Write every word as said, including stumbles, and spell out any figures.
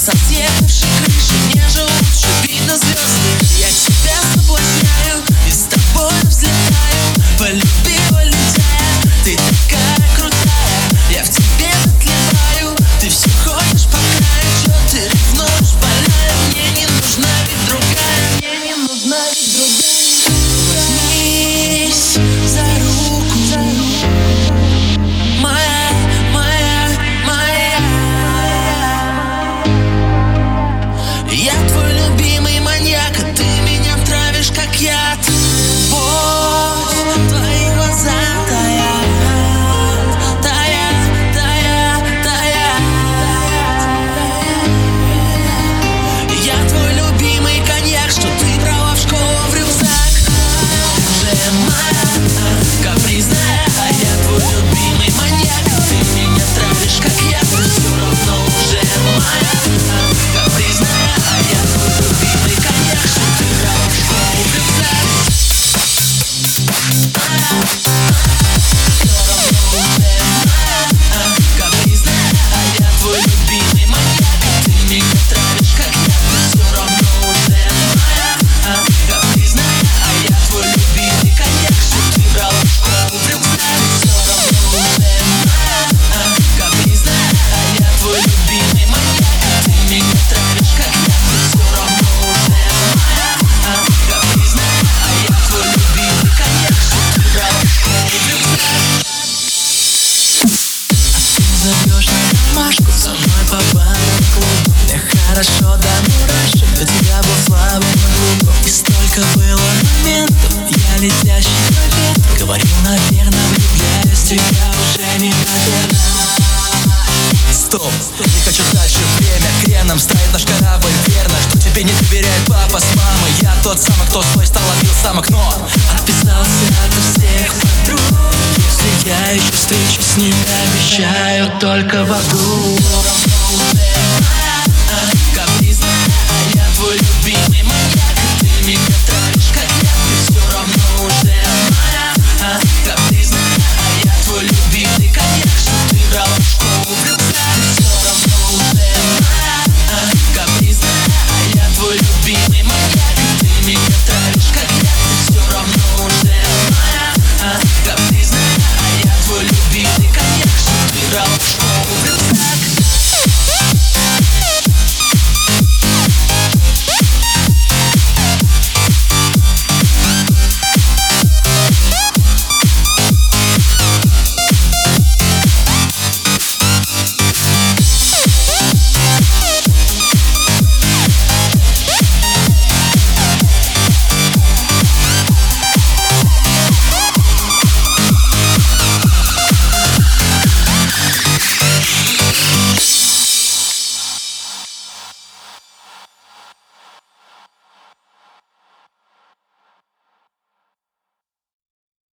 Со съехавшей крыши мне же лучше видно звезды. Я тебя соблазняю и с тобой взлетаю. Полюбила летая, ты такая крутая. Я в тебе затлеваю, ты все ходишь по краю. Чё ты ревнуешь, больная? Мне не нужна ведь другая. Мне не нужна ведь другая. Возьмись за руку, за руку. Моя, моя, моя. Я твой любимый маньяк, а ты меня травишь как яд. Вот твои глаза таят, таят, таят, таят. Я твой любимый коньяк, что ты брала в школу в рюкзак. Уже моя капризная, а я твой любимый маньяк. Ты меня травишь как яд, ты все равно уже моя капризная, а я твой любимый коньяк, что ты брала в школу в рюкзак. Все равно уже моя капризная, а я твой любимый маньяк. Ты меня травишь как яд, ты все равно уже моя капризная, а я твой любимый коньяк, что ты брала в школу в рюкзак. Все равно уже моя капризная, а я твой любимый маньяк. Ты меня травишь как яд, ты все равно уже моя капризная, а я твой любимый коньяк, что ты брала в школу в рюкзак. Зовешь на домашку, со мной по барам клубу. Мне хорошо до мурашек, до тебя был слабым и глупым. И столько было моментов, я летящий по ветру. Говорил, наверное, влюбляюсь в тебя уже не наверно. Стоп, не хочу дальше, время креном стоит наш корабль верно. Что тебе не доверяет папа с мамой? Я тот самый, кто свой стал, ловил самок, но Отписался от всех подруг. Если я еще встречу с ними, обещаю только в аду. Капризная, а я твой любимый